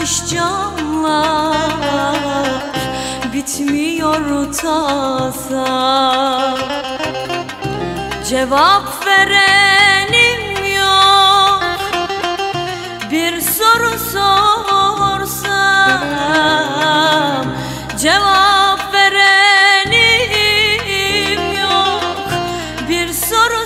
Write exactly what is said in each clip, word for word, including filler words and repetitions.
Yanmış camlar, bitmiyor tasa. Cevap verenim yok, bir soru sorsam. Cevap verenim yok, bir soru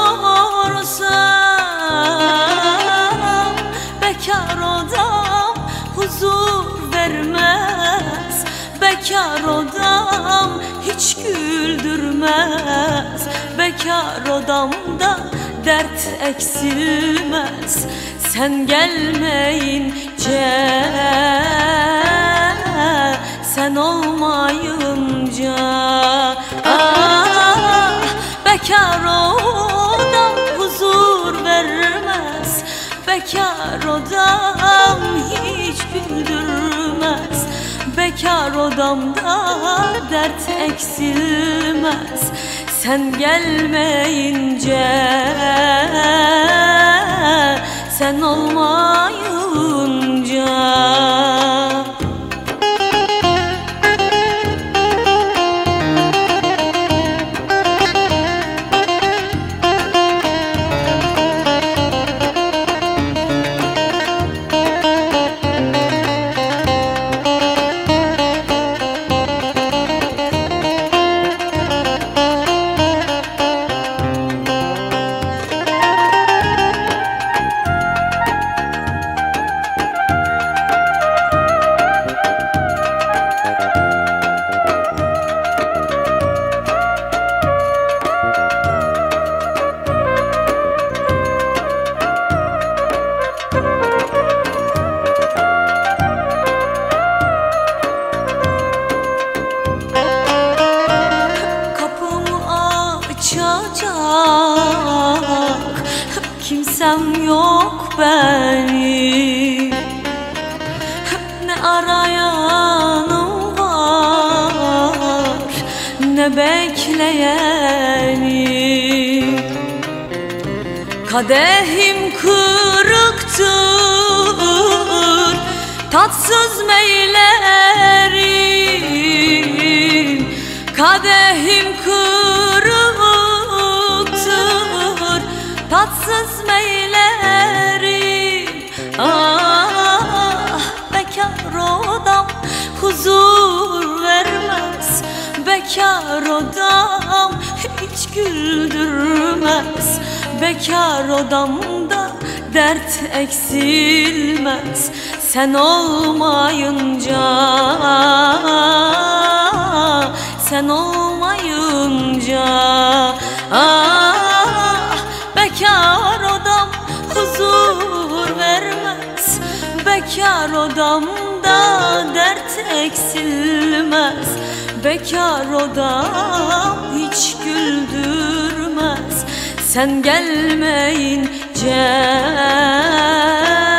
sorsam. Bekar odam huzur vermez, bekar odam hiç güldürmez. Bekar odamda dert eksilmez, sen gelmeyince, sen olmayınca. Ah, bekar odam huzur vermez, bekar odam hiç güldürmez. Bekar odamda dert eksilmez, sen gelmeyince, sen olmayınca. Kimsem yok benim, ne arayanım var, ne bekleyenim. Kadehim kırıktır, tatsız meylerim. Kadehim kırıktır, tatsız meylerim. Ah, bekar odam huzur vermez, bekar odam hiç güldürmez. Bekar odamda dert eksilmez, sen olmayınca, sen olmayınca. Ah, bekar odam huzur vermez, bekar odamda dert eksilmez. Bekar odam hiç güldürmez, sen gelmeyince.